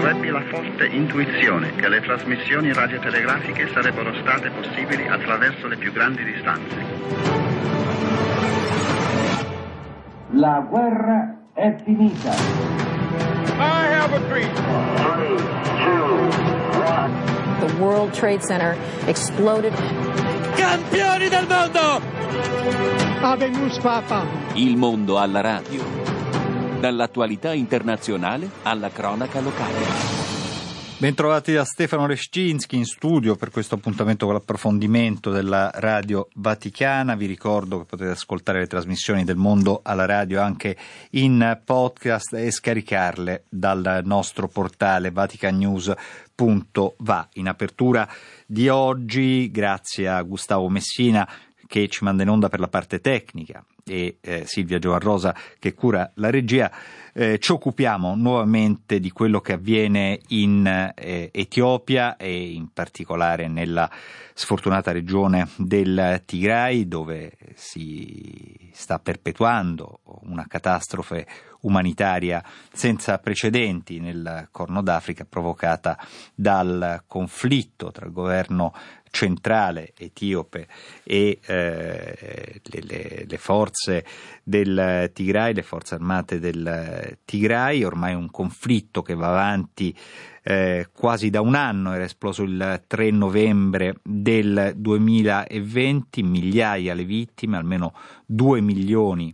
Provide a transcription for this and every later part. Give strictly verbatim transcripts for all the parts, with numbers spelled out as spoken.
ebbi la forte intuizione che le trasmissioni radiotelegrafiche sarebbero state possibili attraverso le più grandi distanze. La guerra è finita. I have a dream. Three, two, one. The World Trade Center exploded. Campioni del mondo! Habemus Papa. Il mondo alla radio. Dall'attualità internazionale alla cronaca locale. Bentrovati da Stefano Leszczynski in studio per questo appuntamento con l'approfondimento della Radio Vaticana. Vi ricordo che potete ascoltare le trasmissioni del Mondo alla radio anche in podcast e scaricarle dal nostro portale vatican news punto va. In apertura di oggi, grazie a Gustavo Messina che ci manda in onda per la parte tecnica e eh, Silvia Giovarrosa che cura la regia, eh, ci occupiamo nuovamente di quello che avviene in eh, Etiopia e in particolare nella sfortunata regione del Tigray, dove si sta perpetuando una catastrofe umanitaria senza precedenti nel Corno d'Africa provocata dal conflitto tra il governo centrale etiope e eh, le, le, le forze del Tigray, le forze armate del Tigray. Ormai un conflitto che va avanti eh, quasi da un anno, era esploso il tre novembre del duemilaventi, migliaia le vittime, almeno due milioni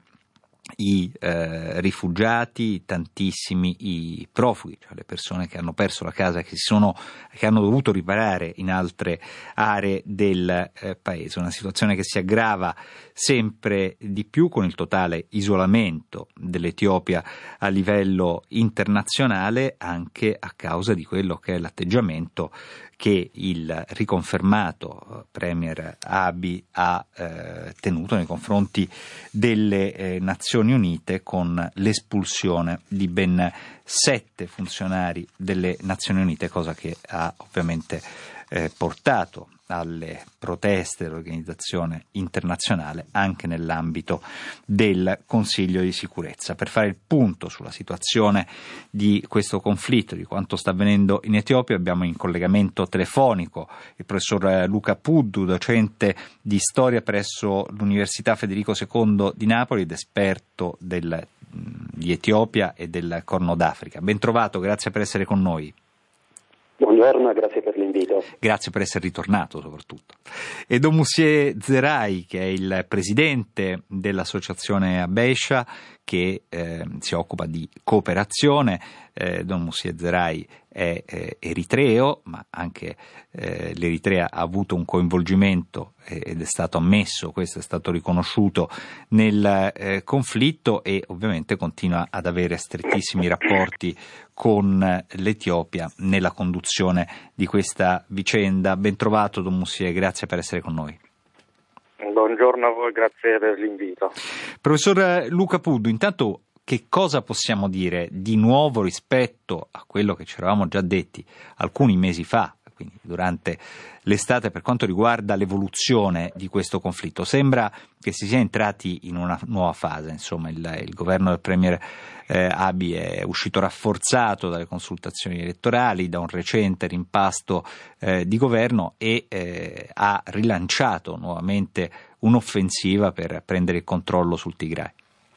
i eh, rifugiati, tantissimi i profughi, cioè le persone che hanno perso la casa, che, si sono, che hanno dovuto riparare in altre aree del eh, paese. Una situazione che si aggrava sempre di più con il totale isolamento dell'Etiopia a livello internazionale, anche a causa di quello che è l'atteggiamento che il riconfermato Premier Abiy ha eh, tenuto nei confronti delle eh, Nazioni Unite, con l'espulsione di ben sette funzionari delle Nazioni Unite, cosa che ha ovviamente eh, portato alle proteste dell'organizzazione internazionale anche nell'ambito del Consiglio di sicurezza. Per fare il punto sulla situazione di questo conflitto, di quanto sta avvenendo in Etiopia, abbiamo in collegamento telefonico il professor Luca Puddu, docente di storia presso l'Università Federico secondo di Napoli ed esperto del, di Etiopia e del Corno d'Africa. Ben trovato, grazie per essere con noi. Buongiorno e grazie per l'invito. Grazie per essere ritornato soprattutto. E Don Moussié Zerai, che è il presidente dell'associazione Habesha, che eh, si occupa di cooperazione. Eh, Don Moussié Zerai è eh, eritreo, ma anche eh, l'Eritrea ha avuto un coinvolgimento eh, ed è stato ammesso, questo è stato riconosciuto nel eh, conflitto, e ovviamente continua ad avere strettissimi rapporti con l'Etiopia nella conduzione di questa vicenda. Ben trovato Don Moussié, grazie per essere con noi. Buongiorno a voi, grazie per l'invito. Professor Luca Puddu, intanto che cosa possiamo dire di nuovo rispetto a quello che ci eravamo già detti alcuni mesi fa, quindi durante l'estate, per quanto riguarda l'evoluzione di questo conflitto? Sembra che si sia entrati in una nuova fase, insomma il, il governo del Premier eh, Abiy è uscito rafforzato dalle consultazioni elettorali, da un recente rimpasto eh, di governo e eh, ha rilanciato nuovamente un'offensiva per prendere il controllo sul Tigray.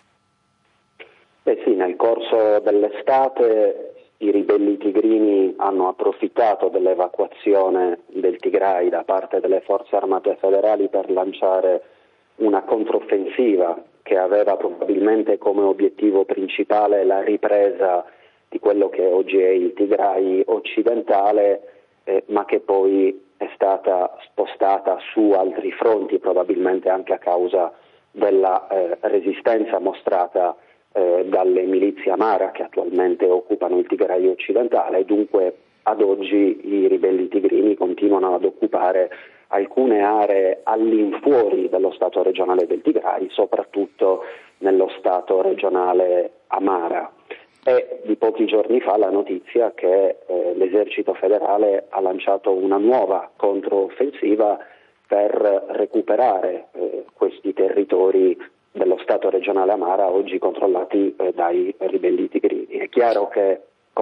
Beh sì, nel corso dell'estate i ribelli tigrini hanno approfittato dell'evacuazione del Tigray da parte delle forze armate federali per lanciare una controffensiva che aveva probabilmente come obiettivo principale la ripresa di quello che oggi è il Tigray occidentale, eh, ma che poi è stata spostata su altri fronti, probabilmente anche a causa della eh, resistenza mostrata eh, dalle milizie Amara che attualmente occupano il Tigray occidentale. Dunque ad oggi i ribelli tigrini continuano ad occupare alcune aree all'infuori dello Stato regionale del Tigray, soprattutto nello Stato regionale Amara. È di pochi giorni fa la notizia che eh, l'esercito federale ha lanciato una nuova controffensiva per recuperare eh, questi territori dello Stato regionale Amara, oggi controllati eh, dai ribelli tigrini. È chiaro che con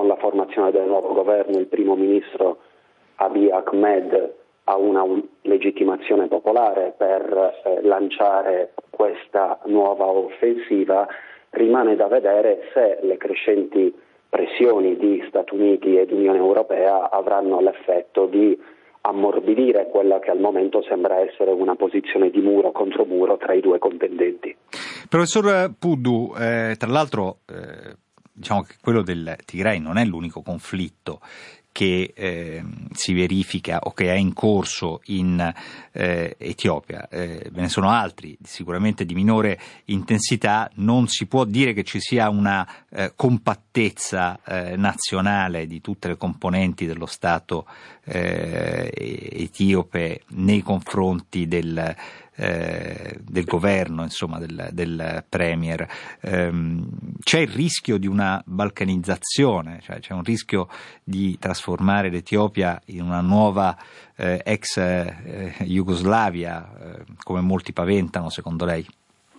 con la formazione del nuovo governo il primo ministro Abiy Ahmed ha una legittimazione popolare per eh, lanciare questa nuova offensiva. Rimane da vedere se le crescenti pressioni di Stati Uniti ed Unione Europea avranno l'effetto di ammorbidire quella che al momento sembra essere una posizione di muro contro muro tra i due contendenti. Professor Puddu, eh, tra l'altro eh, diciamo che quello del Tigray non è l'unico conflitto che eh, si verifica o che è in corso in eh, Etiopia. Eh, ve ne sono altri, sicuramente di minore intensità. Non si può dire che ci sia una eh, compattezza eh, nazionale di tutte le componenti dello Stato eh, etiope nei confronti del Eh, del governo, insomma del, del premier. Ehm, c'è il rischio di una balcanizzazione, cioè c'è un rischio di trasformare l'Etiopia in una nuova eh, ex eh, Jugoslavia, eh, come molti paventano, secondo lei?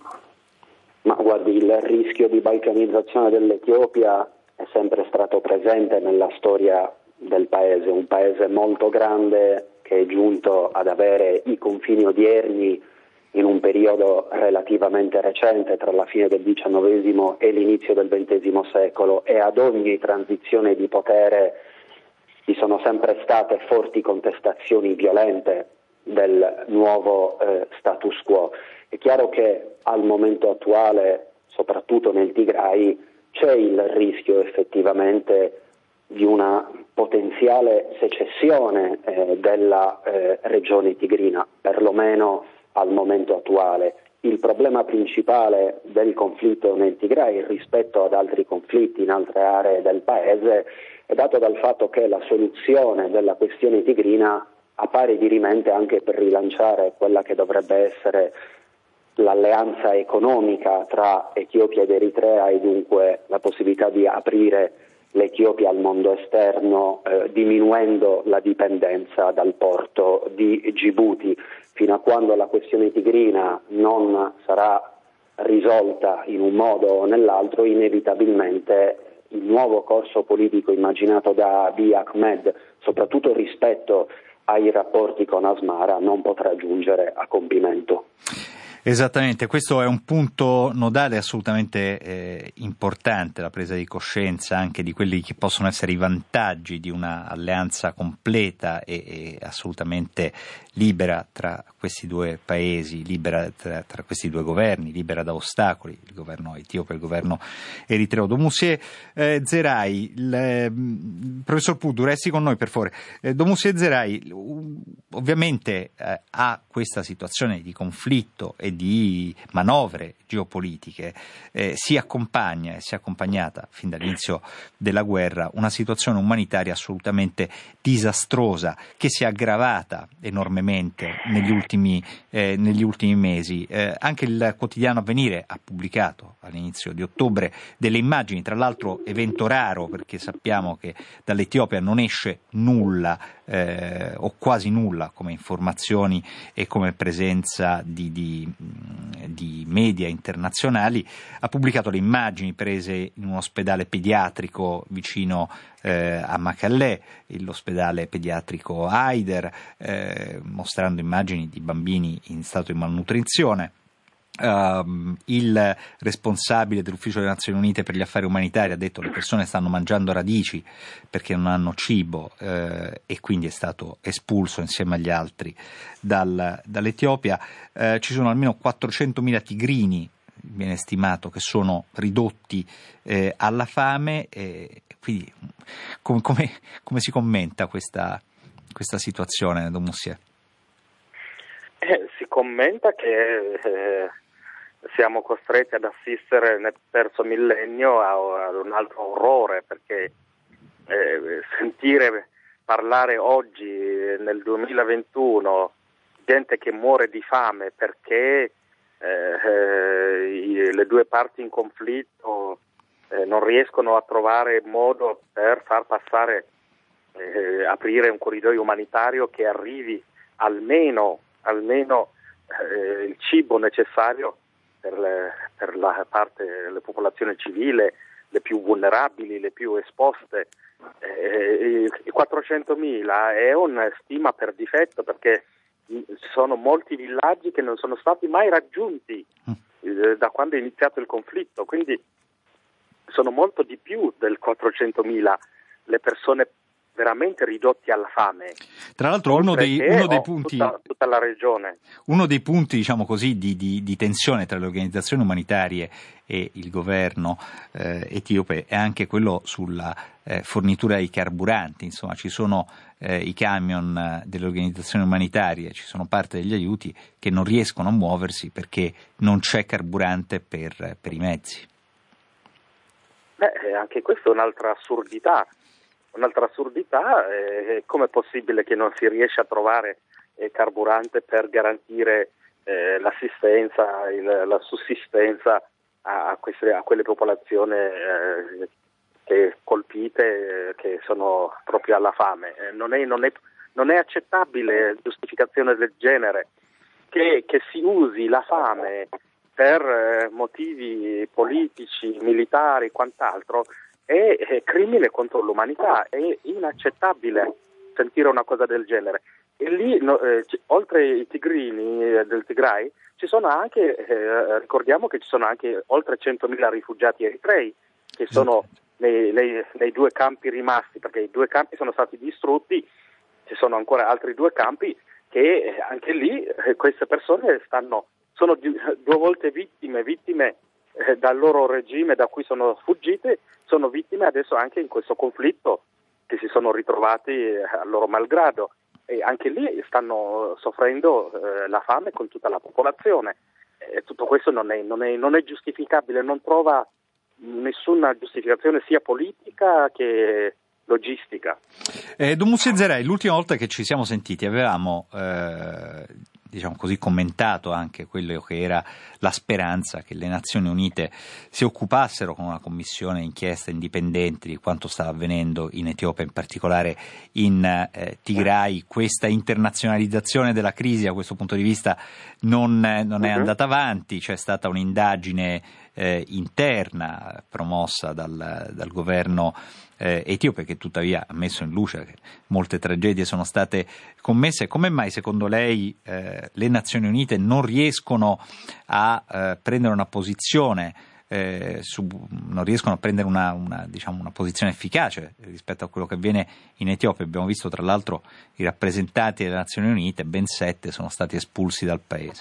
Ma guardi, il rischio di balcanizzazione dell'Etiopia è sempre stato presente nella storia del paese, un paese molto grande che è giunto ad avere i confini odierni in un periodo relativamente recente, tra la fine del diciannovesimo e l'inizio del ventesimo secolo, e ad ogni transizione di potere ci sono sempre state forti contestazioni violente del nuovo eh, status quo. È chiaro che al momento attuale, soprattutto nel Tigray, c'è il rischio effettivamente di una potenziale secessione eh, della eh, regione tigrina, perlomeno al momento attuale. Il problema principale del conflitto nel Tigray rispetto ad altri conflitti in altre aree del paese è dato dal fatto che la soluzione della questione tigrina appare dirimente anche per rilanciare quella che dovrebbe essere l'alleanza economica tra Etiopia ed Eritrea e dunque la possibilità di aprire l'Etiopia al mondo esterno, eh, diminuendo la dipendenza dal porto di Gibuti. Fino a quando la questione tigrina non sarà risolta in un modo o nell'altro, inevitabilmente il nuovo corso politico immaginato da Abiy Ahmed, soprattutto rispetto ai rapporti con Asmara, non potrà giungere a compimento. Esattamente, questo è un punto nodale assolutamente eh, importante, la presa di coscienza anche di quelli che possono essere i vantaggi di una alleanza completa e, e assolutamente libera tra questi due paesi, libera tra, tra questi due governi, libera da ostacoli, il governo etiope e il governo eritreo. Domussie eh, Zerai, il, eh, professor Puddu, resti con noi per favore. Eh, Domussie Zerai, ovviamente eh, ha questa situazione di conflitto e di manovre geopolitiche, eh, si accompagna e si è accompagnata fin dall'inizio della guerra una situazione umanitaria assolutamente disastrosa che si è aggravata enormemente negli ultimi, eh, negli ultimi mesi. Eh, anche il quotidiano Avvenire ha pubblicato all'inizio di ottobre delle immagini, tra l'altro evento raro perché sappiamo che dall'Etiopia non esce nulla eh, o quasi nulla come informazioni e come presenza di, di, di media internazionali. Ha pubblicato le immagini prese in un ospedale pediatrico vicino eh, a Mekelle, l'ospedale pediatrico Haider, eh, mostrando immagini di bambini in stato di malnutrizione. Uh, il responsabile dell'Ufficio delle Nazioni Unite per gli affari umanitari ha detto che le persone stanno mangiando radici perché non hanno cibo eh, e quindi è stato espulso insieme agli altri dal, dall'Etiopia. Uh, ci sono almeno quattrocentomila tigrini, viene stimato, che sono ridotti eh, alla fame, e quindi com- come, come si commenta questa, questa situazione, Domussie? Eh, si commenta che eh, siamo costretti ad assistere nel terzo millennio a, ad un altro orrore, perché eh, sentire parlare oggi nel duemilaventuno gente che muore di fame perché eh, eh, le due parti in conflitto eh, non riescono a trovare modo per far passare, eh, aprire un corridoio umanitario che arrivi almeno almeno eh, il cibo necessario per, le, per la parte della popolazione civile le più vulnerabili, le più esposte. Eh, i quattrocentomila è una stima per difetto, perché ci sono molti villaggi che non sono stati mai raggiunti eh, da quando è iniziato il conflitto, quindi sono molto di più del quattrocentomila le persone veramente ridotti alla fame. Tra l'altro uno dei, uno dei punti tutta, tutta la regione. Uno dei punti, diciamo così, di, di, di tensione tra le organizzazioni umanitarie e il governo eh, etiope è anche quello sulla eh, fornitura di carburanti. Insomma, ci sono eh, i camion delle organizzazioni umanitarie, ci sono parte degli aiuti che non riescono a muoversi perché non c'è carburante per, per i mezzi. Beh, anche questa è un'altra assurdità. Un'altra assurdità è come è possibile che non si riesca a trovare eh, carburante per garantire eh, l'assistenza, il, la sussistenza a, a, queste, a quelle popolazioni eh, che colpite, eh, che sono proprio alla fame. Eh, non, è, non, è, non è accettabile giustificazione del genere, che, che si usi la fame per eh, motivi politici, militari, quant'altro. È, è crimine contro l'umanità, è inaccettabile sentire una cosa del genere. E lì, no, eh, c- oltre i tigrini eh, del Tigray, ci sono anche, eh, ricordiamo che ci sono anche oltre centomila rifugiati eritrei che sono nei, nei, nei due campi rimasti, perché i due campi sono stati distrutti, ci sono ancora altri due campi che eh, anche lì eh, queste persone stanno, sono di, due volte vittime, vittime eh, dal loro regime da cui sono fuggite, sono vittime adesso anche in questo conflitto, che si sono ritrovati a loro malgrado, e anche lì stanno soffrendo eh, la fame con tutta la popolazione. E tutto questo non è, non, è, non è giustificabile, non trova nessuna giustificazione sia politica che logistica. Eh, Don Mussezzerai, l'ultima volta che ci siamo sentiti avevamo eh, diciamo così commentato anche quello che era la speranza che le Nazioni Unite si occupassero con una commissione inchiesta indipendente di quanto stava avvenendo in Etiopia, in particolare in eh, Tigray. Questa internazionalizzazione della crisi da questo punto di vista non, non è andata avanti, c'è stata un'indagine eh, interna promossa dal, dal governo Eh, etiope, che tuttavia ha messo in luce che molte tragedie sono state commesse. Come mai secondo lei eh, le Nazioni Unite non riescono a eh, prendere una posizione eh, su, non riescono a prendere una, una, diciamo, una posizione efficace rispetto a quello che avviene in Etiopia? Abbiamo visto tra l'altro i rappresentanti delle Nazioni Unite, ben sette, sono stati espulsi dal paese.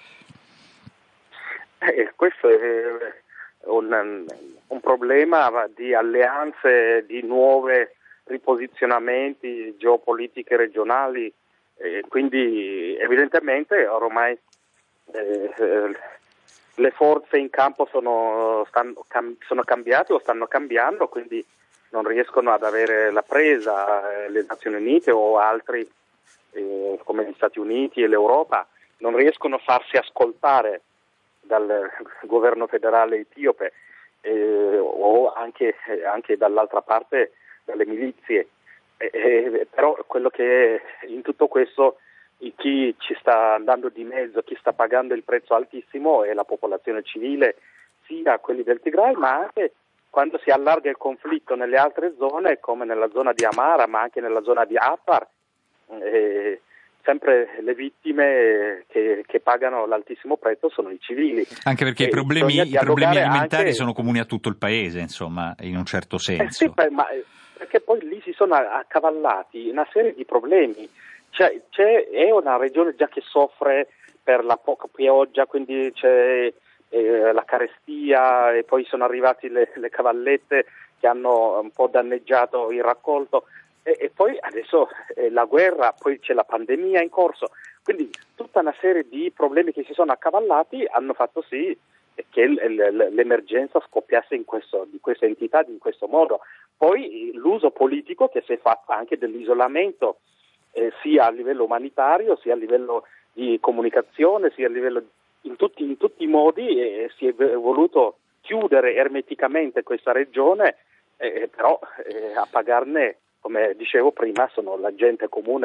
Eh, questo è un, un problema di alleanze, di nuove riposizionamenti geopolitiche regionali, eh, quindi evidentemente ormai eh, le forze in campo sono, stanno, cam, sono cambiate o stanno cambiando, quindi non riescono ad avere la presa eh, le Nazioni Unite o altri eh, come gli Stati Uniti e l'Europa, non riescono a farsi ascoltare dal governo federale etiope eh, o anche, anche dall'altra parte dalle milizie, eh, eh, però quello che in tutto questo chi ci sta andando di mezzo, chi sta pagando il prezzo altissimo è la popolazione civile, sia quelli del Tigray, ma anche quando si allarga il conflitto nelle altre zone come nella zona di Amara, ma anche nella zona di Afar, eh, sempre le vittime che, che pagano l'altissimo prezzo sono i civili. Anche perché e i problemi, i problemi alimentari anche... sono comuni a tutto il paese, insomma, in un certo senso. Eh sì, per, ma, perché poi lì si sono accavallati una serie di problemi. C'è, c'è, è una regione già che soffre per la poca pioggia, quindi c'è eh, la carestia e poi sono arrivati le, le cavallette che hanno un po' danneggiato il raccolto. E, e poi adesso eh, la guerra, poi c'è la pandemia in corso, quindi tutta una serie di problemi che si sono accavallati hanno fatto sì che l- l- l'emergenza scoppiasse in questo, di questa entità in questo modo. Poi l'uso politico che si è fatto anche dell'isolamento, eh, sia a livello umanitario, sia a livello di comunicazione, sia a livello in tutti, in tutti i modi, eh, si è voluto chiudere ermeticamente questa regione, eh, però eh, a pagarne, come dicevo prima, sono la gente comune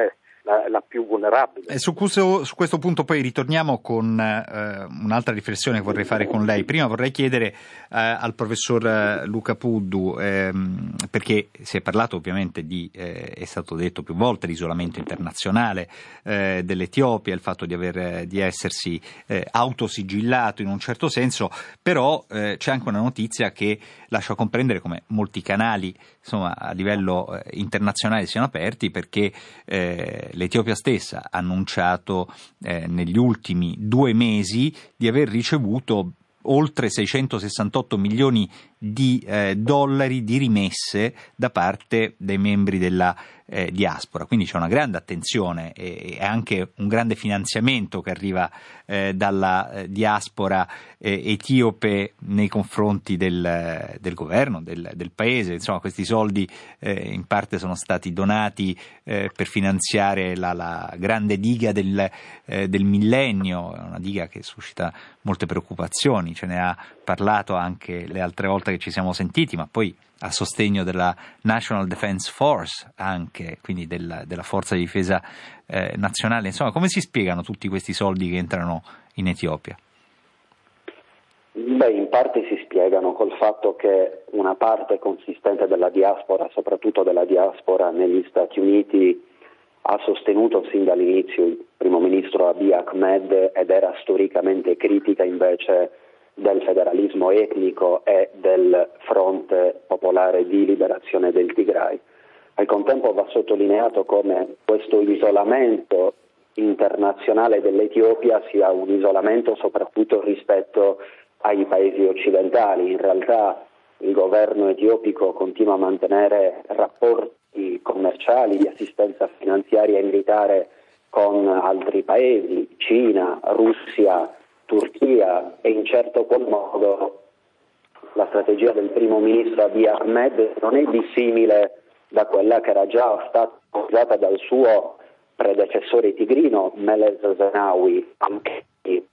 la, la più vulnerabile. E su questo, su questo punto poi ritorniamo con eh, un'altra riflessione che vorrei fare con lei. Prima vorrei chiedere eh, al professor Luca Puddu, ehm, perché si è parlato ovviamente di, eh, è stato detto più volte, l'isolamento internazionale eh, dell'Etiopia, il fatto di, aver, di essersi eh, autosigillato in un certo senso, però eh, c'è anche una notizia che lascia comprendere come molti canali, insomma, a livello eh, internazionale siano aperti, perché eh, l'Etiopia stessa ha annunciato eh, negli ultimi due mesi di aver ricevuto oltre seicentosessantotto milioni di eh, dollari di rimesse da parte dei membri della eh, diaspora, quindi c'è una grande attenzione e, e anche un grande finanziamento che arriva eh, dalla eh, diaspora eh, etiope nei confronti del, del governo, del, del paese. Insomma, questi soldi eh, in parte sono stati donati eh, per finanziare la, la grande diga del, eh, del millennio, una diga che suscita molte preoccupazioni, ce ne ha parlato anche le altre volte che ci siamo sentiti, ma poi a sostegno della National Defense Force anche, quindi della, della forza di difesa eh, nazionale. Insomma, come si spiegano tutti questi soldi che entrano in Etiopia? Beh, in parte si spiegano col fatto che una parte consistente della diaspora, soprattutto della diaspora negli Stati Uniti, ha sostenuto sin dall'inizio il primo ministro Abiy Ahmed ed era storicamente critica invece del federalismo etnico e del fronte popolare di liberazione del Tigray. Al contempo va sottolineato come questo isolamento internazionale dell'Etiopia sia un isolamento soprattutto rispetto ai paesi occidentali. In realtà il governo etiopico continua a mantenere rapporti commerciali di assistenza finanziaria e militare con altri paesi, Cina, Russia, Turchia, e in certo qual modo la strategia del primo ministro Abiy Ahmed non è dissimile da quella che era già stata usata dal suo predecessore tigrino Meles Zenawi, anche e...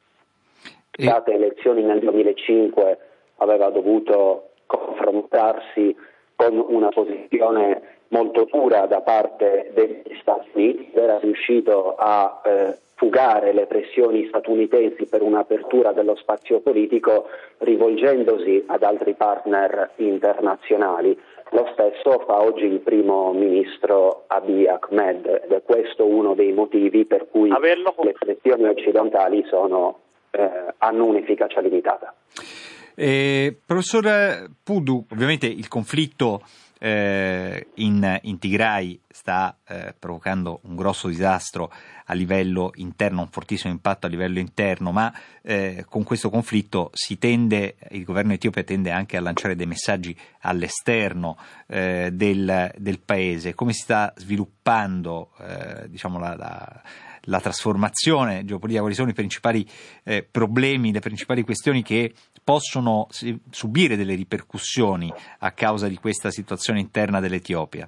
state elezioni nel duemilacinque aveva dovuto confrontarsi con una posizione molto dura da parte degli Stati Uniti, era riuscito a eh, fugare le pressioni statunitensi per un'apertura dello spazio politico rivolgendosi ad altri partner internazionali. Lo stesso fa oggi il primo ministro Abiy Ahmed ed è questo uno dei motivi per cui Averlo. le pressioni occidentali sono, eh, hanno un'efficacia limitata. Eh, professor Puddu, ovviamente il conflitto eh, in, in Tigray sta eh, provocando un grosso disastro a livello interno, un fortissimo impatto a livello interno, ma eh, con questo conflitto si tende, il governo etiope tende anche a lanciare dei messaggi all'esterno eh, del, del paese. Come si sta sviluppando eh, diciamo la, la la trasformazione geopolitica, quali sono i principali eh, problemi, le principali questioni che possono subire delle ripercussioni a causa di questa situazione interna dell'Etiopia?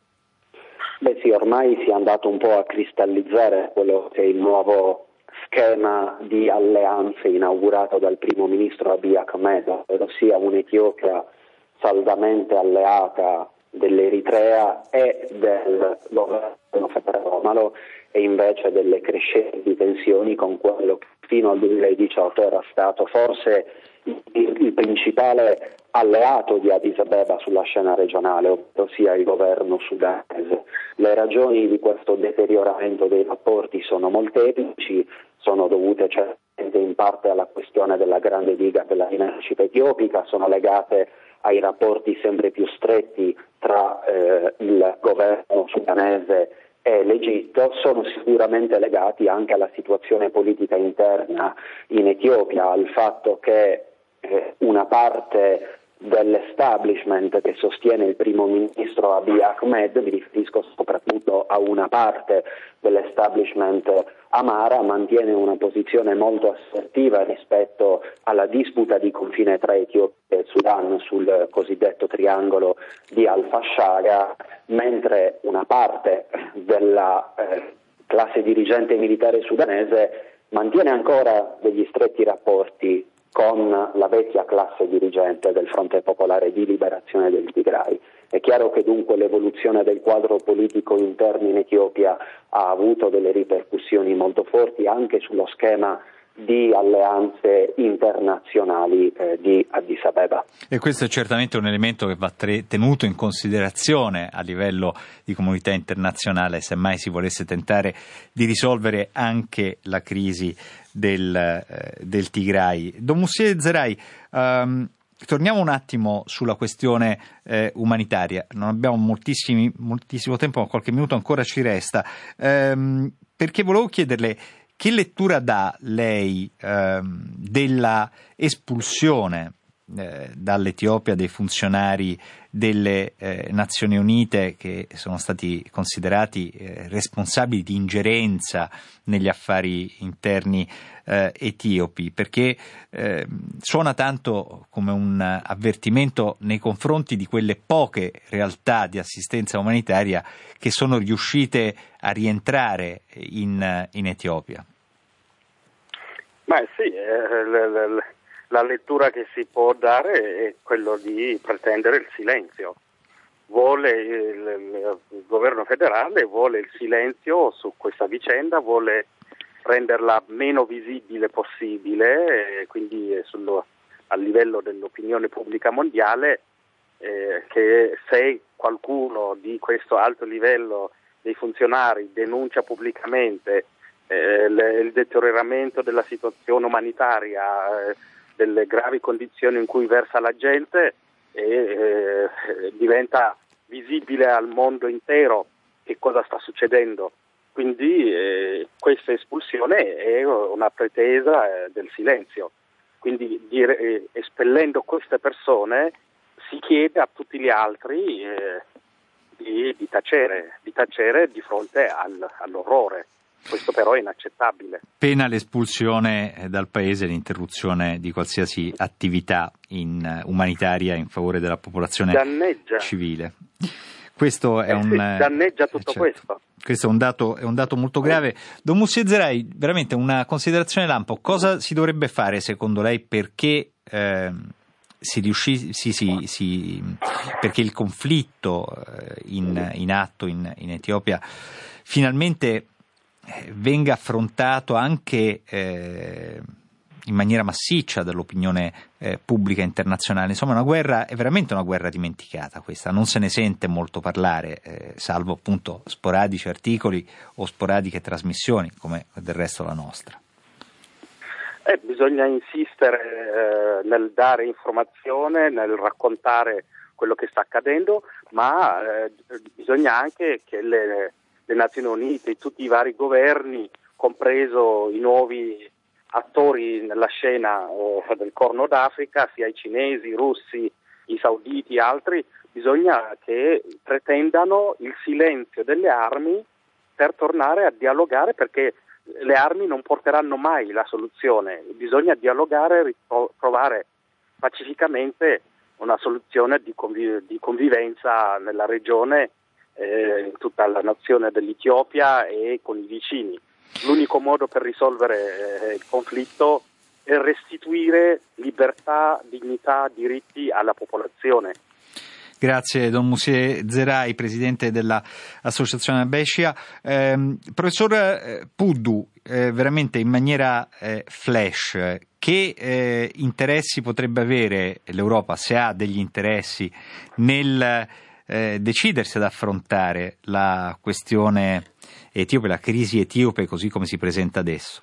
Beh sì, ormai si è andato un po' a cristallizzare quello che è il nuovo schema di alleanze inaugurato dal primo ministro Abiy Ahmed, ossia un'Etiopia saldamente alleata dell'Eritrea e del governo federale romano, e invece delle crescenti tensioni con quello che fino al duemiladiciotto era stato forse il, il principale alleato di Addis Abeba sulla scena regionale, ossia il governo sudanese. Le ragioni di questo deterioramento dei rapporti sono molteplici, sono dovute certamente in parte alla questione della grande diga della rinascita etiopica, sono legate ai rapporti sempre più stretti tra eh, il governo sudanese e l'Egitto, sono sicuramente legati anche alla situazione politica interna in Etiopia, al fatto che eh, una parte dell'establishment che sostiene il primo ministro Abiy Ahmed, mi riferisco soprattutto a una parte dell'establishment amara, mantiene una posizione molto assertiva rispetto alla disputa di confine tra Etiopia e Sudan sul cosiddetto triangolo di Al-Fashaga, mentre una parte della eh, classe dirigente militare sudanese mantiene ancora degli stretti rapporti con la vecchia classe dirigente del Fronte Popolare di Liberazione del Tigray. È chiaro chiaro che dunque l'evoluzione del quadro politico interno in Etiopia ha avuto delle ripercussioni molto forti anche sullo schema di alleanze internazionali eh, di Addis Abeba. E questo è certamente un elemento che va tre- tenuto in considerazione a livello di comunità internazionale, se mai si volesse tentare di risolvere anche la crisi del, eh, del Tigray. Don Moussié Zerai, um, torniamo un attimo sulla questione eh, umanitaria. Non abbiamo moltissimi, moltissimo tempo, ma qualche minuto ancora ci resta, ehm, perché volevo chiederle che lettura dà lei ehm, della espulsione eh, dall'Etiopia dei funzionari delle eh, Nazioni Unite che sono stati considerati eh, responsabili di ingerenza negli affari interni eh, etiopi, perché eh, suona tanto come un avvertimento nei confronti di quelle poche realtà di assistenza umanitaria che sono riuscite a rientrare in, in Etiopia. Beh sì, eh, la, la, la lettura che si può dare è quello di pretendere il silenzio. Vuole il, il governo federale vuole il silenzio su questa vicenda, vuole renderla meno visibile possibile, eh, quindi sullo, a livello dell'opinione pubblica mondiale, eh, che se qualcuno di questo alto livello dei funzionari denuncia pubblicamente eh, le, il deterioramento della situazione umanitaria, eh, delle gravi condizioni in cui versa la gente, e eh, diventa visibile al mondo intero che cosa sta succedendo. Quindi eh, questa espulsione è una pretesa eh, del silenzio. Quindi dire, eh, espellendo queste persone si chiede a tutti gli altri eh, di, di, tacere, di tacere di fronte al, all'orrore. Questo però è inaccettabile. Pena l'espulsione dal paese, l'interruzione di qualsiasi attività in, umanitaria in favore della popolazione danneggia. civile. Questo è eh un sì, danneggia tutto eh, certo. questo. Questo è un dato, è un dato molto grave. Don Moussié Zerai, veramente una considerazione lampo. Cosa si dovrebbe fare secondo lei perché eh, si riuscì, sì, sì, sì, perché il conflitto in, in atto in, in Etiopia finalmente venga affrontato anche eh, in maniera massiccia dall'opinione eh, pubblica internazionale? Insomma, una guerra è veramente una guerra dimenticata questa, non se ne sente molto parlare, eh, salvo appunto sporadici articoli o sporadiche trasmissioni, come del resto la nostra. Eh, bisogna insistere eh, nel dare informazione, nel raccontare quello che sta accadendo, ma eh, bisogna anche che le, le Nazioni Unite, tutti i vari governi, compreso i nuovi attori nella scena eh, del Corno d'Africa, sia i cinesi, i russi, i sauditi, altri, bisogna che pretendano il silenzio delle armi per tornare a dialogare, perché le armi non porteranno mai la soluzione. Bisogna dialogare e trovare pacificamente una soluzione di, conviv- di convivenza nella regione, eh, in tutta la nazione dell'Etiopia e con i vicini. L'unico modo per risolvere eh, il conflitto è restituire libertà, dignità, diritti alla popolazione. Grazie Don Moussié Zerai, presidente dell'Associazione Abescia. Eh, professor Puddu, eh, veramente in maniera eh, flash, che eh, interessi potrebbe avere l'Europa, se ha degli interessi, nel eh, decidersi ad affrontare la questione etiope, la crisi etiope così come si presenta adesso?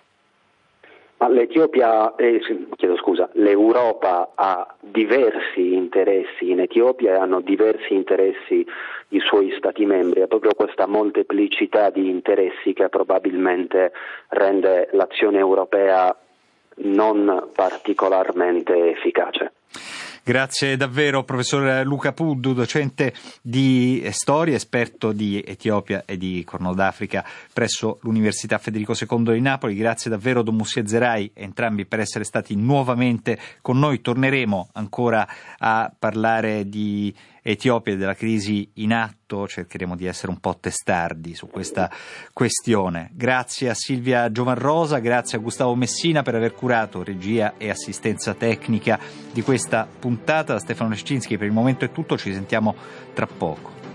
Ma l'Etiopia, eh, chiedo scusa, l'Europa ha diversi interessi in Etiopia e hanno diversi interessi i suoi Stati membri. È proprio questa molteplicità di interessi che probabilmente rende l'azione europea non particolarmente efficace. Grazie davvero professor Luca Puddu, docente di storia, esperto di Etiopia e di Corno d'Africa presso l'Università Federico secondo di Napoli. Grazie davvero Don Moussié Zerai, entrambi, per essere stati nuovamente con noi. Torneremo ancora a parlare di Etiopia e della crisi in atto cercheremo di essere un po' testardi su questa questione. Grazie a Silvia Giovanrosa, grazie a Gustavo Messina per aver curato regia e assistenza tecnica di questa puntata. Da Stefano Leszczynski per il momento è tutto, ci sentiamo tra poco.